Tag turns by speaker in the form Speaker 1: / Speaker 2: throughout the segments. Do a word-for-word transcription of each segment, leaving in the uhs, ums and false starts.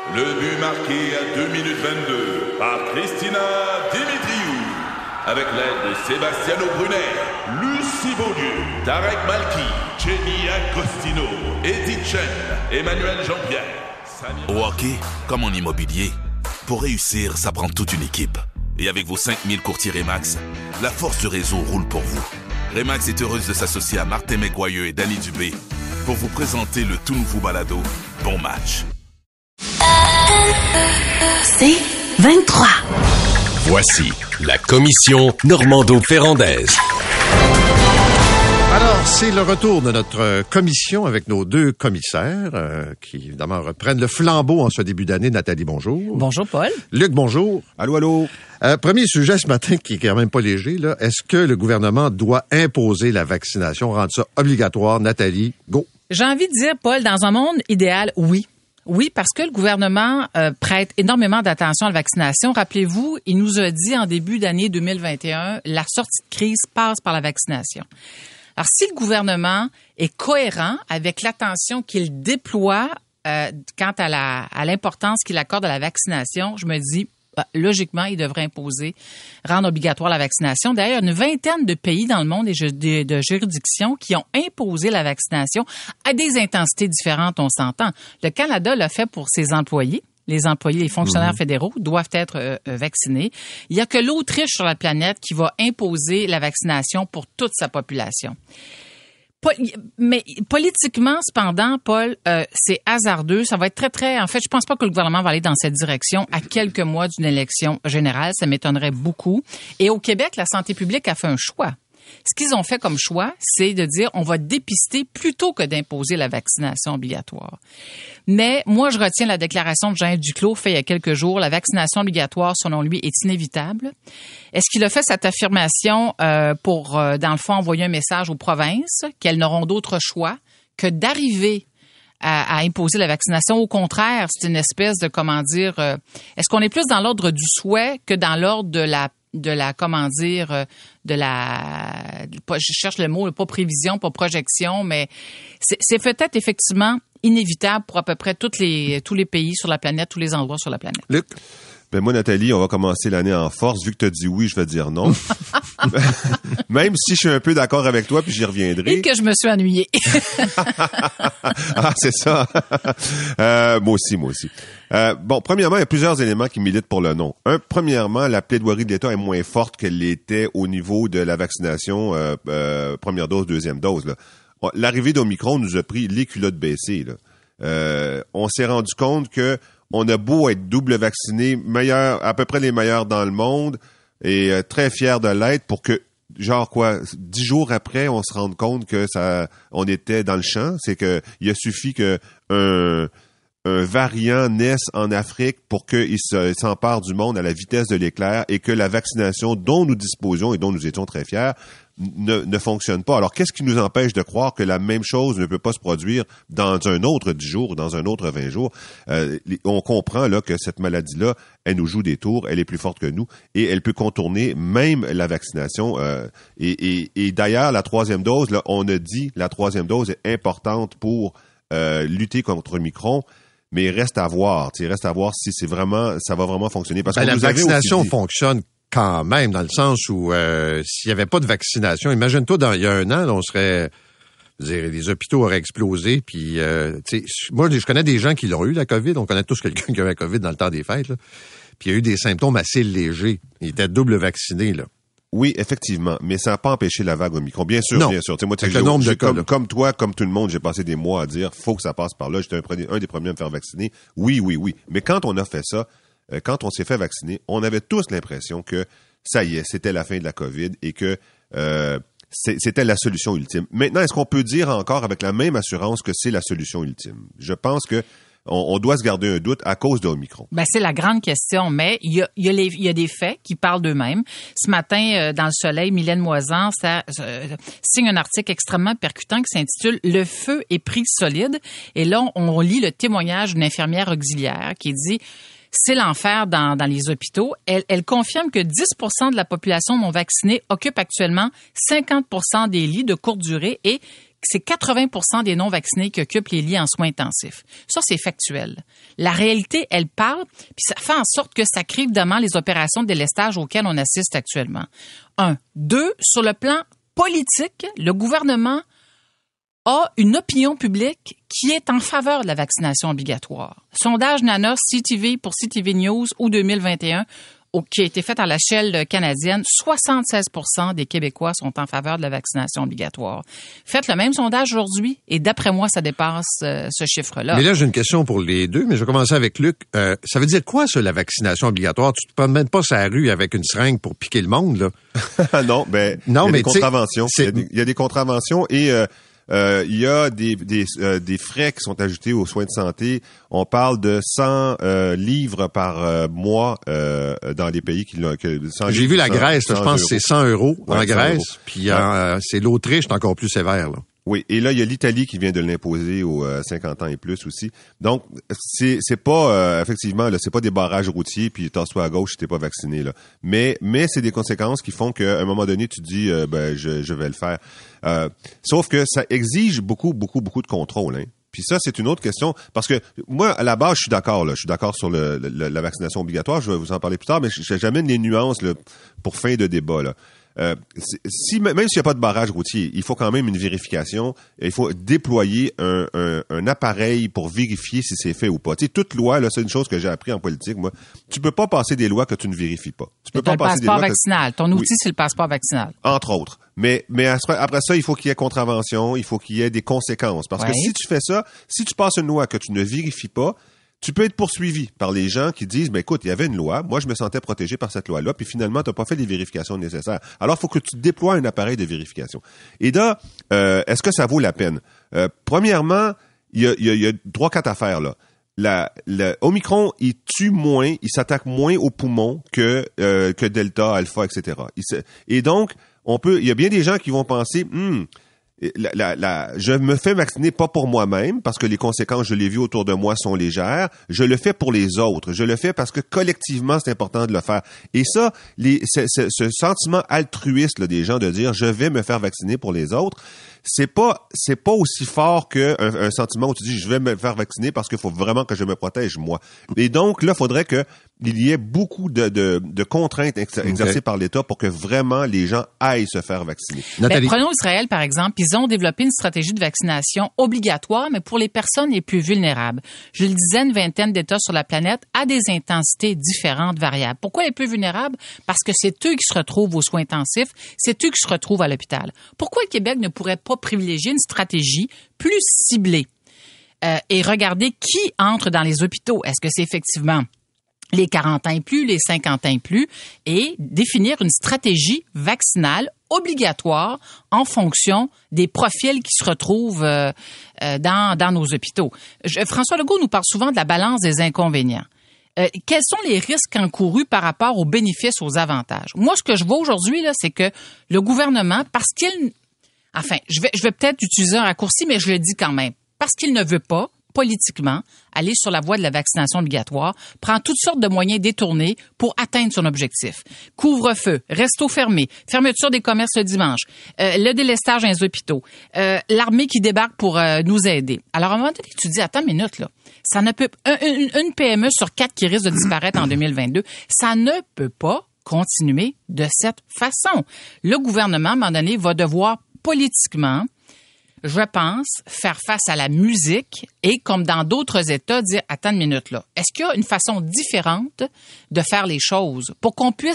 Speaker 1: Le but marqué à deux minutes vingt-deux par Christina Dimitriou. Avec l'aide de Sebastiano Brunet, Lucie Beaulieu, Tarek Malki, Jenny Agostino, Edith Chen, Emmanuel Jean-Pierre. Samir...
Speaker 2: Au hockey, comme en immobilier, pour réussir, ça prend toute une équipe. Et avec vos cinq mille courtiers Remax, la force du réseau roule pour vous. Remax est heureuse de s'associer à Martin McGuire et Danny Dubé pour vous présenter le tout nouveau balado Bon Match.
Speaker 3: C'est vingt-trois.
Speaker 4: Voici la commission Normando-Ferrandaise.
Speaker 5: Alors, c'est le retour de notre commission avec nos deux commissaires euh, qui, évidemment, reprennent le flambeau en ce début d'année. Nathalie, bonjour.
Speaker 6: Bonjour, Paul.
Speaker 5: Luc, bonjour.
Speaker 7: Allô, allô.
Speaker 5: Euh, premier sujet ce matin qui est quand même pas léger, là. Est-ce que le gouvernement doit imposer la vaccination, rendre ça obligatoire? Nathalie, go.
Speaker 6: J'ai envie de dire, Paul, dans un monde idéal, oui. Oui, parce que le gouvernement euh, prête énormément d'attention à la vaccination. Rappelez-vous, il nous a dit en début d'année deux mille vingt et un, la sortie de crise passe par la vaccination. Alors, si le gouvernement est cohérent avec l'attention qu'il déploie euh, quant à la à l'importance qu'il accorde à la vaccination, je me dis, bah, logiquement, il devrait imposer, rendre obligatoire la vaccination. D'ailleurs, une vingtaine de pays dans le monde et de, de juridictions qui ont imposé la vaccination à des intensités différentes, on s'entend. Le Canada l'a fait pour ses employés. Les employés, les fonctionnaires mmh. fédéraux doivent être euh, vaccinés. Il n'y a que l'Autriche sur la planète qui va imposer la vaccination pour toute sa population. Mais politiquement, cependant, Paul, euh, c'est hasardeux. Ça va être très, très... En fait, je pense pas que le gouvernement va aller dans cette direction à quelques mois d'une élection générale. Ça m'étonnerait beaucoup. Et au Québec, la santé publique a fait un choix. Ce qu'ils ont fait comme choix, c'est de dire on va dépister plutôt que d'imposer la vaccination obligatoire. Mais moi, je retiens la déclaration de Jean Duclos faite il y a quelques jours. La vaccination obligatoire, selon lui, est inévitable. Est-ce qu'il a fait cette affirmation euh, pour, euh, dans le fond, envoyer un message aux provinces qu'elles n'auront d'autre choix que d'arriver à, à imposer la vaccination? Au contraire, c'est une espèce de, comment dire, euh, est-ce qu'on est plus dans l'ordre du souhait que dans l'ordre de la de la, comment dire, de la, je cherche le mot, pas prévision, pas projection, mais c'est, c'est peut-être effectivement inévitable pour à peu près toutes les, tous les pays sur la planète, tous les endroits sur la planète.
Speaker 7: Luc? Ben moi, Nathalie, on va commencer l'année en force. Vu que tu as dit oui, je vais dire non. Même si je suis un peu d'accord avec toi, puis j'y reviendrai.
Speaker 6: Et que je me suis ennuyée.
Speaker 7: Ah, c'est ça. euh, moi aussi, moi aussi. Euh, bon, premièrement, il y a plusieurs éléments qui militent pour le non. Un, premièrement, la plaidoirie de l'État est moins forte qu'elle l'était au niveau de la vaccination euh, euh, première dose, deuxième dose. Là. L'arrivée d'Omicron nous a pris les culottes baissées. Là. Euh, on s'est rendu compte que on a beau être double vacciné, meilleur, à peu près les meilleurs dans le monde, et euh, très fiers de l'être pour que, genre quoi, dix jours après, on se rende compte que ça, on était dans le champ. C'est que il a suffi que un, un variant naisse en Afrique pour qu'il se, s'empare du monde à la vitesse de l'éclair et que la vaccination dont nous disposions et dont nous étions très fiers Ne, ne fonctionne pas. Alors, qu'est-ce qui nous empêche de croire que la même chose ne peut pas se produire dans un autre dix jours, dans un autre vingt jours? Euh, on comprend là que cette maladie-là, elle nous joue des tours, elle est plus forte que nous et elle peut contourner même la vaccination. Euh, et, et, et d'ailleurs, la troisième dose, là, on a dit la troisième dose est importante pour euh, lutter contre Omicron. Mais il reste à voir. Il reste à voir si c'est vraiment, ça va vraiment fonctionner. Parce
Speaker 5: ben,
Speaker 7: que
Speaker 5: la
Speaker 7: nous
Speaker 5: vaccination
Speaker 7: dit...
Speaker 5: fonctionne quand même, dans le sens où euh, s'il n'y avait pas de vaccination, imagine-toi, dans, il y a un an, là, on serait... Je veux dire, les hôpitaux auraient explosé, puis... Euh, moi, je connais des gens qui l'ont eu, la COVID. On connaît tous quelqu'un qui a eu la COVID dans le temps des fêtes, là. Puis il y a eu des symptômes assez légers. Il était double vacciné, là.
Speaker 7: Oui, effectivement, mais ça n'a pas empêché la vague Omicron. Bien sûr,
Speaker 5: non.
Speaker 7: bien sûr. T'sais, moi, t'sais,
Speaker 5: le nombre de cas,
Speaker 7: comme, comme toi, comme tout le monde, j'ai passé des mois à dire faut que ça passe par là. J'étais un, un des premiers à me faire vacciner. Oui, oui, oui. Mais quand on a fait ça, euh, quand on s'est fait vacciner, on avait tous l'impression que ça y est, c'était la fin de la COVID et que euh, c'est, c'était la solution ultime. Maintenant, est-ce qu'on peut dire encore avec la même assurance que c'est la solution ultime? Je pense que On, on doit se garder un doute à cause d'Omicron.
Speaker 6: Ben, c'est la grande question, mais il y a, il y a, les, il y a des faits qui parlent d'eux-mêmes. Ce matin, euh, dans Le Soleil, Mylène Moisan ça, euh, signe un article extrêmement percutant qui s'intitule « Le feu est pris solide ». Et là, on, on lit le témoignage d'une infirmière auxiliaire qui dit « C'est l'enfer dans, dans les hôpitaux ». Elle, elle confirme que dix pour cent de la population non vaccinée occupe actuellement cinquante pour cent des lits de courte durée et c'est quatre-vingts pour cent des non-vaccinés qui occupent les lits en soins intensifs. Ça, c'est factuel. La réalité, elle parle, puis ça fait en sorte que ça crée évidemment les opérations de délestage auxquelles on assiste actuellement. Un. Deux, sur le plan politique, le gouvernement a une opinion publique qui est en faveur de la vaccination obligatoire. Sondage Nana C T V pour C T V News août deux mille vingt et un, qui a été fait à l'échelle canadienne, soixante-seize pour cent des Québécois sont en faveur de la vaccination obligatoire. Faites le même sondage aujourd'hui et d'après moi, ça dépasse euh, ce chiffre-là.
Speaker 5: Mais là, j'ai une question pour les deux, mais je vais commencer avec Luc. Euh, ça veut dire quoi, ça, la vaccination obligatoire? Tu te promènes pas sur la rue avec une seringue pour piquer le monde, là?
Speaker 7: non, ben,
Speaker 5: non,
Speaker 7: il y a
Speaker 5: mais
Speaker 7: des contraventions. Il y, a des, il y a des contraventions et... Euh, Euh, il y a des des, euh, des frais qui sont ajoutés aux soins de santé. On parle de cent euh, livres par euh, mois euh, dans les pays qui l'ont. Que,
Speaker 5: J'ai vu la Grèce, là, je pense que c'est cent euros en
Speaker 7: ouais,
Speaker 5: Grèce. Puis ouais. euh, c'est l'Autriche, c'est encore plus sévère, là.
Speaker 7: Oui, et là il y a l'Italie qui vient de l'imposer aux euh, cinquante ans et plus aussi. Donc c'est c'est pas euh, effectivement là, c'est pas des barrages routiers puis tasse-toi à gauche si t'es pas vacciné là. Mais mais c'est des conséquences qui font qu'à un moment donné tu te dis euh, ben je je vais le faire. Euh, sauf que ça exige beaucoup beaucoup beaucoup de contrôle, hein. Puis ça, c'est une autre question, parce que moi, à la base, je suis d'accord, là, je suis d'accord sur le, le, la vaccination obligatoire, je vais vous en parler plus tard, mais j'amène les nuances là, pour fin de débat, là. Euh, si même s'il n'y a pas de barrage routier, il faut quand même une vérification. Il faut déployer un, un, un appareil pour vérifier si c'est fait ou pas. Tu sais, toute loi, là, c'est une chose que j'ai appris en politique. Moi, tu peux pas passer des lois que tu ne vérifies pas. Tu peux pas
Speaker 6: le
Speaker 7: passer
Speaker 6: passeport
Speaker 7: des lois
Speaker 6: vaccinal.
Speaker 7: Que...
Speaker 6: Ton outil,
Speaker 7: oui.
Speaker 6: c'est le passeport vaccinal.
Speaker 7: Entre autres. Mais mais après ça, il faut qu'il y ait contravention, il faut qu'il y ait des conséquences. Parce ouais. que si tu fais ça, si tu passes une loi que tu ne vérifies pas, tu peux être poursuivi par les gens qui disent, ben écoute, il y avait une loi, moi je me sentais protégé par cette loi-là, puis finalement, tu n'as pas fait les vérifications nécessaires. Alors, il faut que tu déploies un appareil de vérification. Et là, euh, est-ce que ça vaut la peine? Euh, premièrement, il y a, y, a, y a trois, quatre affaires là. La, la Omicron, il tue moins, il s'attaque moins aux poumons que euh, que Delta, Alpha, et cetera. Il se, et donc, on peut, il y a bien des gens qui vont penser, hum, La, la, la, je me fais vacciner pas pour moi-même parce que les conséquences, je l'ai vu autour de moi, sont légères. Je le fais pour les autres. Je le fais parce que collectivement, c'est important de le faire. Et ça, les, ce, ce, ce sentiment altruiste là, des gens de dire je vais me faire vacciner pour les autres, c'est pas c'est pas aussi fort qu'un un sentiment où tu dis je vais me faire vacciner parce qu'il faut vraiment que je me protège moi. Et donc là, il faudrait que il y ait beaucoup de, de, de contraintes exercées okay. par l'État pour que vraiment les gens aillent se faire vacciner.
Speaker 6: Ben, prenons Israël, par exemple. Ils ont développé une stratégie de vaccination obligatoire, mais pour les personnes les plus vulnérables. Je le disais, une vingtaine d'États sur la planète à des intensités différentes, variables. Pourquoi les plus vulnérables? Parce que c'est eux qui se retrouvent aux soins intensifs, c'est eux qui se retrouvent à l'hôpital. Pourquoi le Québec ne pourrait pas privilégier une stratégie plus ciblée euh, et regarder qui entre dans les hôpitaux? Est-ce que c'est effectivement les quarante ans et plus, les cinquante ans et plus, et définir une stratégie vaccinale obligatoire en fonction des profils qui se retrouvent euh, euh, dans, dans nos hôpitaux. Je, François Legault nous parle souvent de la balance des inconvénients. Euh, quels sont les risques encourus par rapport aux bénéfices, aux avantages? Moi, ce que je vois aujourd'hui, là, c'est que le gouvernement, parce qu'il... Enfin, je vais, je vais peut-être utiliser un raccourci, mais je le dis quand même. Parce qu'il ne veut pas, politiquement, aller sur la voie de la vaccination obligatoire, prend toutes sortes de moyens détournés pour atteindre son objectif. Couvre-feu, restos fermés, fermeture des commerces le dimanche, euh, le délestage dans les hôpitaux, euh, l'armée qui débarque pour euh, nous aider. Alors, à un moment donné, tu dis, attends une minute, là, ça ne peut... Un, une, une P M E sur quatre qui risque de disparaître en deux mille vingt-deux, ça ne peut pas continuer de cette façon. Le gouvernement, à un moment donné, va devoir politiquement, je pense, faire face à la musique et, comme dans d'autres États, dire, attends une minute là, est-ce qu'il y a une façon différente de faire les choses pour qu'on puisse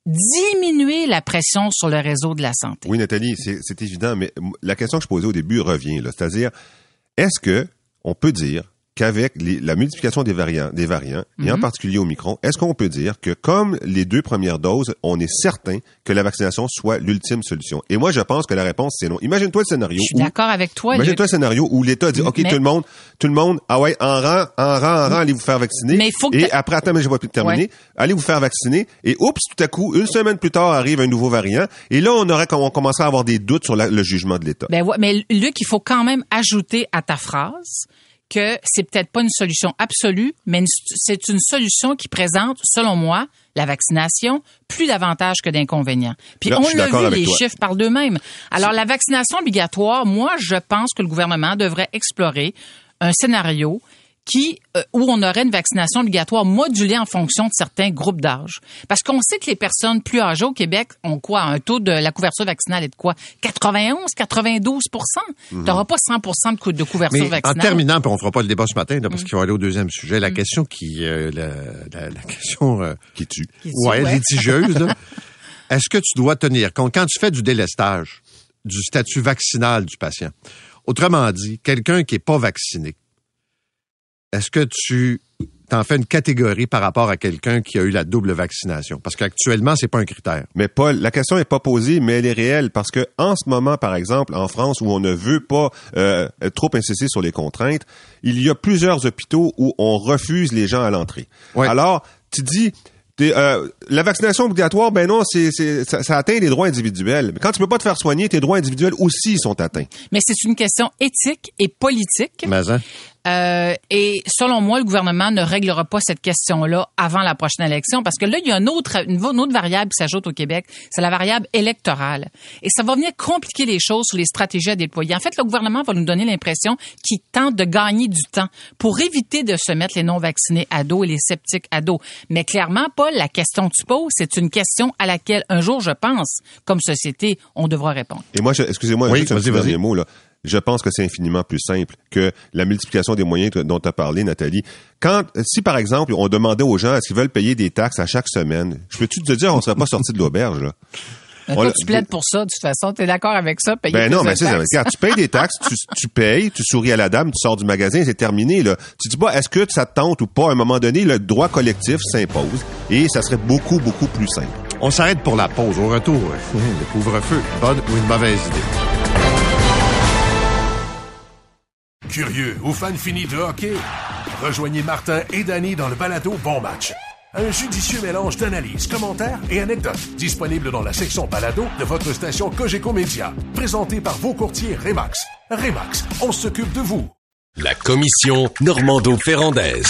Speaker 6: diminuer la pression sur le réseau de la santé?
Speaker 7: Oui, Nathalie, c'est, c'est évident, mais la question que je posais au début revient, là, c'est-à-dire, est-ce que on peut dire qu'avec les, la multiplication des variants, des variants, mm-hmm. et en particulier Omicron, est-ce qu'on peut dire que comme les deux premières doses, on est certain que la vaccination soit l'ultime solution? Et moi, je pense que la réponse, c'est non. Imagine-toi le scénario.
Speaker 6: Je suis
Speaker 7: où,
Speaker 6: d'accord avec toi.
Speaker 7: Imagine-toi
Speaker 6: le...
Speaker 7: le scénario où l'État dit, OK, mais... tout le monde, tout le monde, ah ouais, en rang, en rang, en rang, allez vous faire vacciner.
Speaker 6: Mais il faut que
Speaker 7: et après, attends, mais je vais plus terminer. Ouais. Allez vous faire vacciner. Et oups, tout à coup, une semaine plus tard, arrive un nouveau variant. Et là, on aurait, on commencerait à avoir des doutes sur la, le jugement de l'État.
Speaker 6: Ben ouais, mais Luc, il faut quand même ajouter à ta phrase que c'est peut-être pas une solution absolue, mais une, c'est une solution qui présente, selon moi, la vaccination, plus d'avantages que d'inconvénients. Puis
Speaker 7: Là,
Speaker 6: on
Speaker 7: l'a vu,
Speaker 6: les
Speaker 7: toi.
Speaker 6: chiffres parlent d'eux-mêmes. Alors, la vaccination obligatoire, moi, je pense que le gouvernement devrait explorer un scénario qui euh, où on aurait une vaccination obligatoire modulée en fonction de certains groupes d'âge. Parce qu'on sait que les personnes plus âgées au Québec ont quoi? Un taux de la couverture vaccinale est de quoi? quatre-vingt-onze, quatre-vingt-douze pour cent. Mm-hmm. T'auras pas cent pour cent de, cou- de couverture
Speaker 5: Mais
Speaker 6: vaccinale.
Speaker 5: en terminant, puis on fera pas le débat ce matin, là, parce
Speaker 6: Mm.
Speaker 5: qu'il va aller au deuxième sujet, la
Speaker 6: Mm.
Speaker 5: question qui... Euh, la, la, la question... Euh,
Speaker 7: Qui tue.
Speaker 6: Qui tue,
Speaker 5: ouais,
Speaker 6: ouais.
Speaker 5: litigieuse, là. Est-ce que tu dois tenir compte, quand tu fais du délestage, du statut vaccinal du patient, autrement dit, quelqu'un qui est pas vacciné, est-ce que tu t'en fais une catégorie par rapport à quelqu'un qui a eu la double vaccination? Parce qu'actuellement, c'est pas un critère.
Speaker 7: Mais Paul, la question est pas posée, mais elle est réelle parce que en ce moment, par exemple, en France, où on ne veut pas euh, trop insister sur les contraintes, il y a plusieurs hôpitaux où on refuse les gens à l'entrée.
Speaker 5: Ouais.
Speaker 7: Alors, tu dis, t'es, euh, la vaccination obligatoire, ben non, c'est, c'est ça, ça atteint les droits individuels. Mais quand tu peux pas te faire soigner, tes droits individuels aussi sont atteints.
Speaker 6: Mais c'est une question éthique et politique.
Speaker 5: Mais, hein?
Speaker 6: Euh, et selon moi, le gouvernement ne réglera pas cette question-là avant la prochaine élection parce que là, il y a une autre, une, une autre variable qui s'ajoute au Québec, c'est la variable électorale. Et ça va venir compliquer les choses sur les stratégies à déployer. En fait, le gouvernement va nous donner l'impression qu'il tente de gagner du temps pour éviter de se mettre les non-vaccinés à dos et les sceptiques à dos. Mais clairement, Paul, la question que tu poses, c'est une question à laquelle un jour, je pense, comme société, on devra répondre.
Speaker 7: Et moi, je, excusez-moi,
Speaker 5: Oui,
Speaker 7: juste un
Speaker 5: vas-y,
Speaker 7: petit
Speaker 5: vas-y.
Speaker 7: dernier mot, là. Je pense que c'est infiniment plus simple que la multiplication des moyens dont tu as parlé, Nathalie. Quand, si par exemple, on demandait aux gens est-ce qu'ils veulent payer des taxes à chaque semaine, je peux-tu te dire on serait pas sorti de l'auberge, là?
Speaker 6: Mais
Speaker 7: On
Speaker 6: toi,
Speaker 7: l'a-
Speaker 6: tu plaides pour ça, de toute façon. T'es d'accord avec ça? Payer
Speaker 7: Ben
Speaker 6: plus
Speaker 7: non,
Speaker 6: de
Speaker 7: mais c'est ça.
Speaker 6: taxes?
Speaker 7: Regarde, tu payes des taxes, tu, tu payes, tu souris à la dame, tu sors du magasin, c'est terminé, là. Tu dis pas, est-ce que ça te tente ou pas, à un moment donné, le droit collectif s'impose et ça serait beaucoup, beaucoup plus simple.
Speaker 5: On s'arrête pour la pause. Au retour, euh, le couvre-feu, bonne ou une mauvaise idée?
Speaker 8: Curieux ou fan fini de hockey? Rejoignez Martin et Danny dans le balado Bon Match. Un judicieux mélange d'analyses, commentaires et anecdotes. Disponible dans la section balado de votre station Cogeco Média. Présenté par vos courtiers Remax. Remax, on s'occupe de vous.
Speaker 4: La commission Normando-Ferrandaise.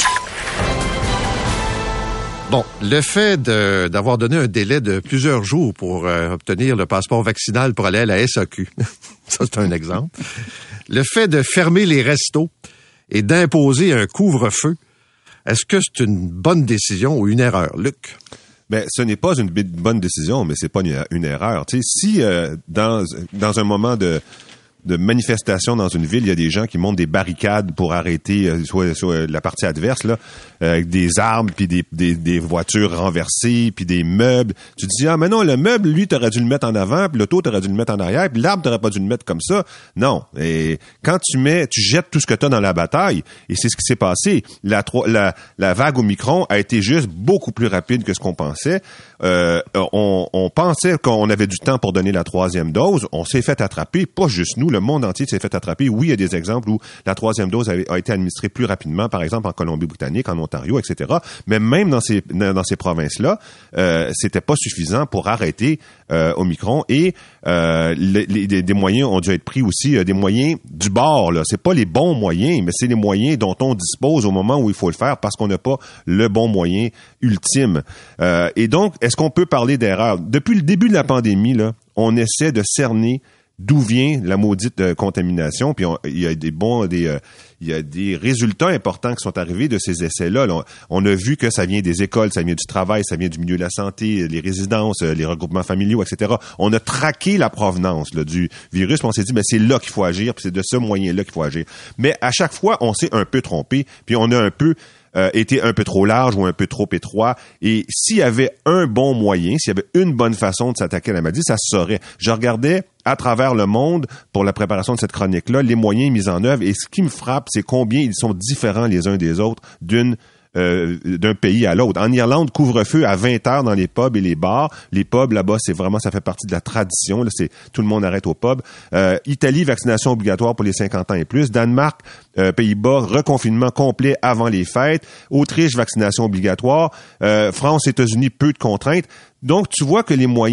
Speaker 5: Bon, le fait de, d'avoir donné un délai de plusieurs jours pour euh, obtenir le passeport vaccinal pour aller à la S A Q, ça c'est un exemple. Le fait de fermer les restos et d'imposer un couvre-feu, est-ce que c'est une bonne décision ou une erreur, Luc?
Speaker 7: Ben, ce n'est pas une b- bonne décision, mais c'est pas une, une erreur. Tu sais, si euh, dans dans un moment de de manifestation dans une ville, il y a des gens qui montent des barricades pour arrêter euh, soit, soit la partie adverse là, euh, avec des armes puis des, des des voitures renversées puis des meubles. Tu te dis ah mais non, le meuble lui t'aurais dû le mettre en avant, puis l'auto t'aurais dû le mettre en arrière, puis l'arbre t'aurais pas dû le mettre comme ça. Non, et quand tu mets tu jettes tout ce que tu as dans la bataille et c'est ce qui s'est passé. La la la vague Omicron a été juste beaucoup plus rapide que ce qu'on pensait. Euh, on, on pensait qu'on avait du temps pour donner la troisième dose, on s'est fait attraper, pas juste nous, le monde entier s'est fait attraper. Oui, il y a des exemples où la troisième dose a, a été administrée plus rapidement, par exemple en Colombie-Britannique, en Ontario, et cetera. Mais même dans ces dans ces provinces-là, euh, c'était pas suffisant pour arrêter euh, Omicron et euh, les, les, des moyens ont dû être pris aussi, euh, des moyens du bord. Là, c'est pas les bons moyens, mais c'est les moyens dont on dispose au moment où il faut le faire parce qu'on n'a pas le bon moyen ultime. Euh, et donc, est-ce qu'on peut parler d'erreur? Depuis le début de la pandémie, là, on essaie de cerner d'où vient la maudite euh, contamination, puis on- il y a des bons, des, euh, il y a des résultats importants qui sont arrivés de ces essais-là. Là, on, on a vu que ça vient des écoles, ça vient du travail, ça vient du milieu de la santé, les résidences, euh, les regroupements familiaux, et cetera. On a traqué la provenance là, du virus, puis on s'est dit, ben c'est là qu'il faut agir, puis c'est de ce moyen-là qu'il faut agir. Mais à chaque fois, on s'est un peu trompé, puis on a un peu Euh, était un peu trop large ou un peu trop étroit. Et s'il y avait un bon moyen, s'il y avait une bonne façon de s'attaquer à la maladie, ça se saurait. Je regardais à travers le monde pour la préparation de cette chronique-là, les moyens mis en œuvre. Et ce qui me frappe, c'est combien ils sont différents les uns des autres d'une Euh, d'un pays à l'autre. En Irlande, couvre-feu à vingt heures dans les pubs et les bars. Les pubs, là-bas, c'est vraiment, ça fait partie de la tradition. Là, c'est tout le monde arrête au pub. Euh, Italie, vaccination obligatoire pour les cinquante ans et plus. Danemark, euh, Pays-Bas, reconfinement complet avant les fêtes. Autriche, vaccination obligatoire. Euh, France, États-Unis, peu de contraintes. Donc, tu vois que les moyens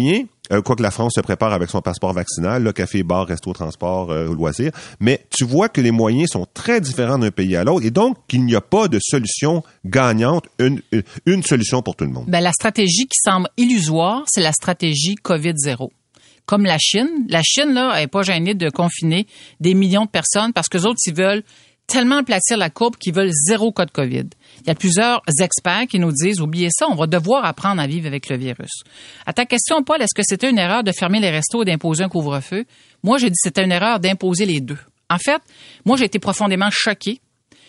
Speaker 7: Euh, quoique la France se prépare avec son passeport vaccinal, là, café, bar, resto, transport, euh, loisirs. Mais tu vois que les moyens sont très différents d'un pays à l'autre et donc qu'il n'y a pas de solution gagnante, une, une, une solution pour tout le monde.
Speaker 6: Ben, la stratégie qui semble illusoire, c'est la stratégie COVID zéro. Comme la Chine. La Chine, là, elle n'est pas gênée de confiner des millions de personnes parce qu'eux autres, ils veulent tellement aplatir la courbe qu'ils veulent zéro cas de COVID. Il y a plusieurs experts qui nous disent, oubliez ça, on va devoir apprendre à vivre avec le virus. À ta question, Paul, est-ce que c'était une erreur de fermer les restos et d'imposer un couvre-feu? Moi, j'ai dit que c'était une erreur d'imposer les deux. En fait, moi, j'ai été profondément choquée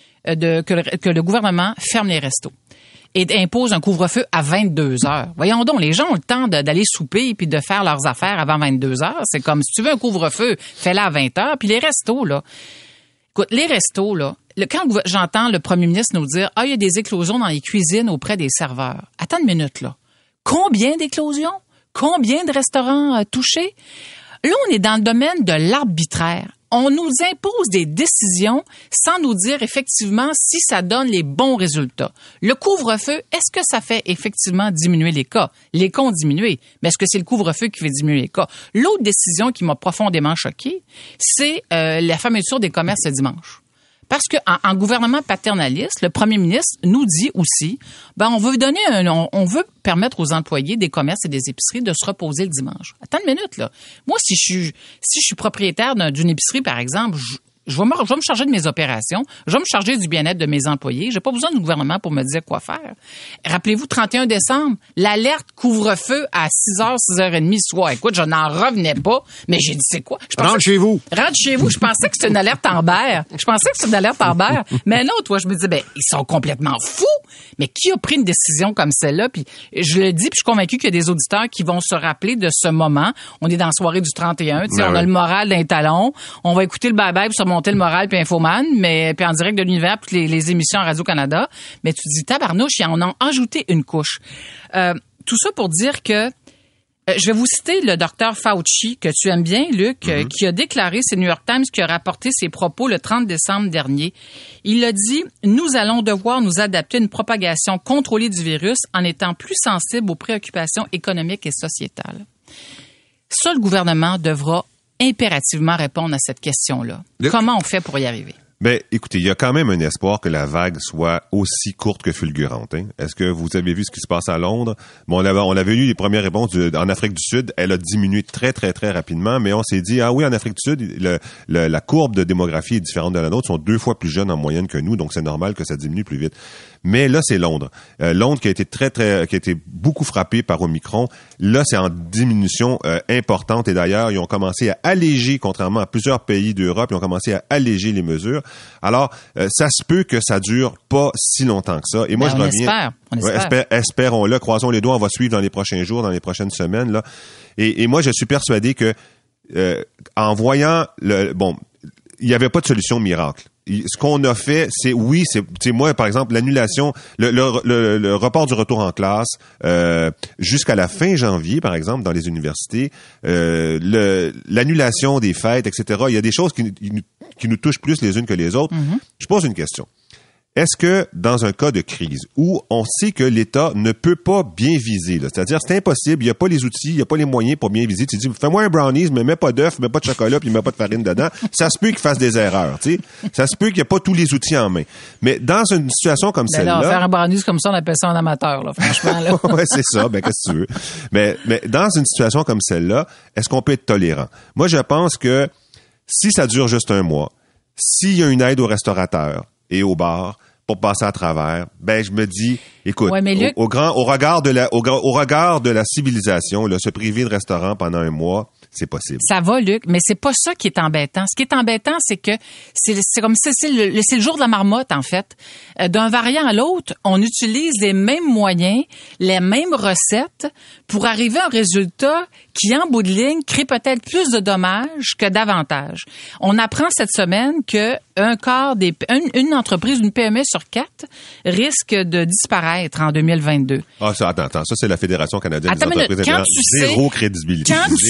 Speaker 6: de, que, le, que le gouvernement ferme les restos et impose un couvre-feu à vingt-deux heures. Voyons donc, les gens ont le temps de, d'aller souper puis de faire leurs affaires avant vingt-deux heures. C'est comme, si tu veux un couvre-feu, fais-le à vingt heures. Puis les restos, là, écoute, les restos, là, le, quand j'entends le premier ministre nous dire « Ah, il y a des éclosions dans les cuisines auprès des serveurs. » Attends une minute, là. Combien d'éclosions? Combien de restaurants euh, touchés? Là, on est dans le domaine de l'arbitraire. On nous impose des décisions sans nous dire effectivement si ça donne les bons résultats. Le couvre-feu, est-ce que ça fait effectivement diminuer les cas? Les cas ont diminué, mais est-ce que c'est le couvre-feu qui fait diminuer les cas? L'autre décision qui m'a profondément choquée, c'est euh, la fermeture des commerces le dimanche. Parce que en, en gouvernement paternaliste, le premier ministre nous dit aussi, ben on veut donner un, on, on veut permettre aux employés des commerces et des épiceries de se reposer le dimanche. Attends une minute là. Moi, si je suis si je suis propriétaire d'un, d'une épicerie par exemple, je, je vais me je vais me charger de mes opérations, je vais me charger du bien-être de mes employés. J'ai pas besoin du gouvernement pour me dire quoi faire. Rappelez-vous, trente et un décembre, l'alerte couvre-feu à six heures, six heures trente soir. Écoute, je n'en revenais pas, mais j'ai dit c'est quoi? Je
Speaker 5: rentre chez vous.
Speaker 6: Rentre chez vous. Je pensais que c'était une alerte Amber. Je pensais que c'était une alerte Amber. Mais non, toi, je me disais, ben, ils sont complètement fous. Mais qui a pris une décision comme celle-là? Puis je le dis, puis je suis convaincu qu'il y a des auditeurs qui vont se rappeler de ce moment. On est dans la soirée du trente et un. Tu sais, on a le moral d'un talon. On va écouter le bye-bye pour se monter le moral puis Infoman, mais puis en direct de l'univers, puis les, les émissions à Radio-Canada. Mais tu dis, tabarnouche, ils en ont ajouté une couche. Euh, tout ça pour dire que euh, je vais vous citer le docteur Fauci, que tu aimes bien, Luc, mm-hmm. euh, qui a déclaré, c'est New York Times qui a rapporté ses propos le trente décembre dernier. Il a dit, nous allons devoir nous adapter à une propagation contrôlée du virus en étant plus sensibles aux préoccupations économiques et sociétales. Ça, le gouvernement devra impérativement répondre à cette question-là. Le... Comment on fait pour y arriver?
Speaker 7: Ben, écoutez, il y a quand même un espoir que la vague soit aussi courte que fulgurante. Hein? Est-ce que vous avez vu ce qui se passe à Londres? Bon, on avait, on avait eu les premières réponses du, en Afrique du Sud. Elle a diminué très, très, très rapidement, mais on s'est dit, ah oui, en Afrique du Sud, le, le, la courbe de démographie est différente de la nôtre. Ils sont deux fois plus jeunes en moyenne que nous, donc c'est normal que ça diminue plus vite. Mais là, c'est Londres. Euh, Londres qui a été très, très, qui a été beaucoup frappé par Omicron. Là, c'est en diminution euh, importante. Et d'ailleurs, ils ont commencé à alléger, contrairement à plusieurs pays d'Europe, ils ont commencé à alléger les mesures. Alors, euh, ça se peut que ça dure pas si longtemps que ça. Et moi,
Speaker 6: ben,
Speaker 7: je
Speaker 6: on
Speaker 7: reviens.
Speaker 6: Espère. On
Speaker 7: ouais,
Speaker 6: espère.
Speaker 7: espère, espérons-le, croisons les doigts. On va suivre dans les prochains jours, dans les prochaines semaines là. Et, et moi, je suis persuadé que euh, en voyant le bon, il n'y avait pas de solution miracle. Ce qu'on a fait, c'est oui, c'est, c'est moi par exemple l'annulation, le, le, le, le report du retour en classe euh, jusqu'à la fin janvier par exemple dans les universités, euh, le, l'annulation des fêtes, et cetera. Il y a des choses qui, qui nous touchent plus les unes que les autres. Mm-hmm. Je pose une question. Est-ce que, dans un cas de crise où on sait que l'État ne peut pas bien viser, là, c'est-à-dire c'est impossible, il n'y a pas les outils, il n'y a pas les moyens pour bien viser, tu dis, fais-moi un brownies, mais mets pas d'œufs, mets pas de chocolat, puis mets pas de farine dedans, ça se peut qu'il fasse des erreurs, tu sais. Ça se peut qu'il n'y ait pas tous les outils en main. Mais dans une situation comme ben celle-là...
Speaker 6: Là, faire un brownies comme ça, on appelle ça un amateur, là, franchement. Là.
Speaker 7: Ouais, c'est ça, ben qu'est-ce que tu veux. Mais, mais dans une situation comme celle-là, est-ce qu'on peut être tolérant? Moi, je pense que si ça dure juste un mois, s'il y a une aide aux restaurateurs et aux bars, pour passer à travers, ben je me dis, écoute,
Speaker 6: ouais, Luc...
Speaker 7: au, au grand, au regard de la, au, au regard de la civilisation, là, se priver de restaurant pendant un mois, c'est possible.
Speaker 6: Ça va, Luc, mais c'est pas ça qui est embêtant. Ce qui est embêtant, c'est que c'est, c'est comme c'est, c'est, le, c'est le jour de la marmotte, en fait. Euh, d'un variant à l'autre, on utilise les mêmes moyens, les mêmes recettes pour arriver à un résultat qui, en bout de ligne, crée peut-être plus de dommages que d'avantages. On apprend cette semaine que un quart des, une, une entreprise, une P M E sur quatre, risque de disparaître en deux mille vingt-deux.
Speaker 7: Ah, ça, attends, attends, ça, c'est la Fédération canadienne
Speaker 6: attends
Speaker 7: des entreprises
Speaker 6: minute, quand tu
Speaker 7: zéro
Speaker 6: sais,
Speaker 7: crédibilité.
Speaker 6: Quand
Speaker 7: zéro
Speaker 6: tu sais,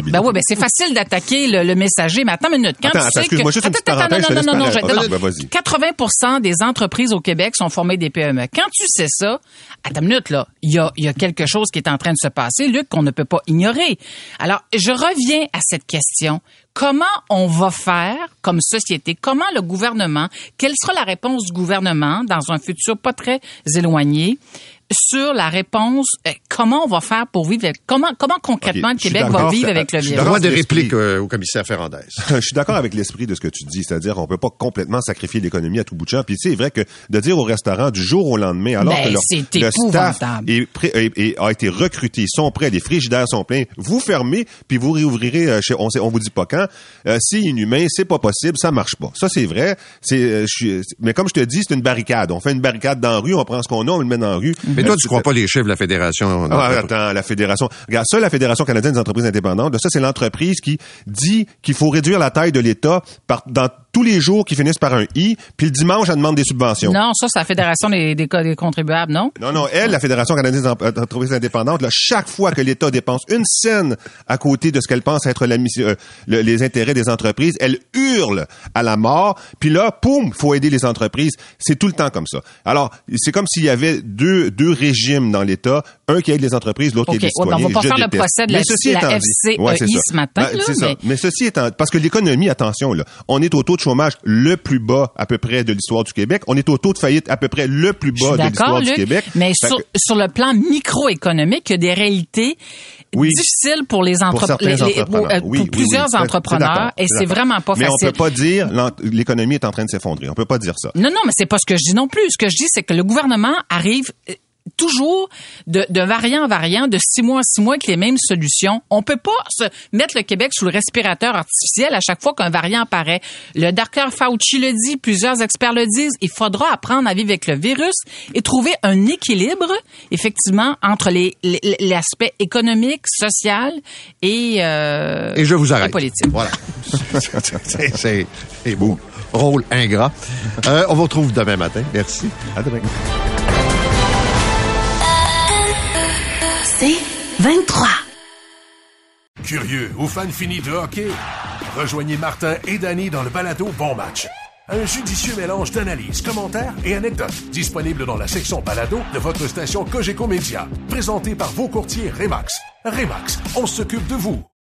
Speaker 7: crédibilité.
Speaker 6: Ben oui, ben c'est facile d'attaquer le, le messager, mais attends une minute. Quand
Speaker 7: attends,
Speaker 6: tu
Speaker 7: attends,
Speaker 6: sais
Speaker 7: excuse-moi,
Speaker 6: que...
Speaker 7: juste une petite
Speaker 6: attends,
Speaker 7: parenthèse,
Speaker 6: attends, non, non, non, non, je...
Speaker 7: je...
Speaker 6: non,
Speaker 7: Ben, vas-y.
Speaker 6: quatre-vingts pour cent des entreprises au Québec sont formées des P M E. Quand tu sais ça, attends une minute, là, il y a, il y a quelque chose qui est en train de se passer, Luc, qu'on ne peut pas ignorer. Alors, je reviens à cette question. Comment on va faire comme société? Comment le gouvernement, quelle sera la réponse du gouvernement dans un futur pas très éloigné sur la réponse, euh, comment on va faire pour vivre, avec, comment, comment concrètement
Speaker 7: okay,
Speaker 6: le Québec va vivre avec le virus?
Speaker 5: Droit de réplique euh, au commissaire Ferrandez.
Speaker 7: Je suis d'accord avec l'esprit de ce que tu dis, c'est-à-dire on peut pas complètement sacrifier l'économie à tout bout de champ. Puis c'est vrai que de dire au restaurant du jour au lendemain, alors
Speaker 6: ben,
Speaker 7: que leur,
Speaker 6: c'est
Speaker 7: le staff est prêt, est, est, a été recruté, ils sont prêts, les frigidaires sont pleins, vous fermez, puis vous réouvrirez, euh, chez, on sait, on vous dit pas quand. Euh, c'est inhumain, c'est pas possible, ça marche pas. Ça c'est vrai. C'est, euh, je suis, mais comme je te dis, c'est une barricade. On fait une barricade dans la rue, on prend ce qu'on a, on le met dans la rue.
Speaker 5: Mais toi, euh, tu crois pas les chiffres de la Fédération?
Speaker 7: Ah, attends, la Fédération. Regarde, ça, la Fédération canadienne des entreprises indépendantes, là, ça, c'est l'entreprise qui dit qu'il faut réduire la taille de l'État par, dans tous les jours qui finissent par un I, puis le dimanche, elle demande des subventions.
Speaker 6: Non, ça, c'est la Fédération des, des, des contribuables, non?
Speaker 7: Non, non, elle, la Fédération canadienne des entreprises indépendantes, là, chaque fois que l'État dépense une scène à côté de ce qu'elle pense être la mission, euh, le, les intérêts des entreprises, elle hurle à la mort, puis là, poum, faut aider les entreprises. C'est tout le temps comme ça. Alors, c'est comme s'il y avait deux, deux régimes dans l'État, un qui aide les entreprises, l'autre
Speaker 6: okay.
Speaker 7: qui aide les citoyens.
Speaker 6: Ouais, on va pas
Speaker 7: Je
Speaker 6: faire
Speaker 7: déteste.
Speaker 6: le procès de la, la F C E I ouais, ce matin.
Speaker 7: Ben,
Speaker 6: là,
Speaker 7: c'est
Speaker 6: mais...
Speaker 7: ça. Mais ceci étant, parce que l'économie, attention, là, on est au taux de chômage le plus bas à peu près de l'histoire du Québec. On est au taux de faillite à peu près le plus bas de l'histoire Luc, du Québec.
Speaker 6: Mais sur, que... sur le plan microéconomique, il y a des réalités oui. difficiles pour les, entre... pour, les, les, pour, euh,
Speaker 7: oui,
Speaker 6: pour plusieurs
Speaker 7: oui, oui.
Speaker 6: entrepreneurs et c'est vraiment pas
Speaker 7: mais
Speaker 6: facile.
Speaker 7: Mais on peut pas dire l'économie est en train de s'effondrer. On peut pas dire ça.
Speaker 6: Non, non, mais c'est pas ce que je dis non plus. Ce que je dis, c'est que le gouvernement arrive toujours de, de variant en variant, de six mois en six mois avec les mêmes solutions. On peut pas se mettre le Québec sous le respirateur artificiel à chaque fois qu'un variant apparaît. Le docteur Fauci le dit, plusieurs experts le disent, il faudra apprendre à vivre avec le virus et trouver un équilibre, effectivement, entre les, les, l'aspect économique, social et, euh,
Speaker 5: et je vous arrête.
Speaker 6: Et politique.
Speaker 5: Voilà. c'est, c'est, c'est beau. Rôle ingrat. Euh, on vous retrouve demain matin. Merci. À demain.
Speaker 3: C'est vingt-trois.
Speaker 8: Curieux ou fan fini de hockey? Rejoignez Martin et Danny dans le balado Bon Match. Un judicieux mélange d'analyses, commentaires et anecdotes. Disponible dans la section balado de votre station Cogeco Média. Présenté par vos courtiers Remax. Remax, on s'occupe de vous.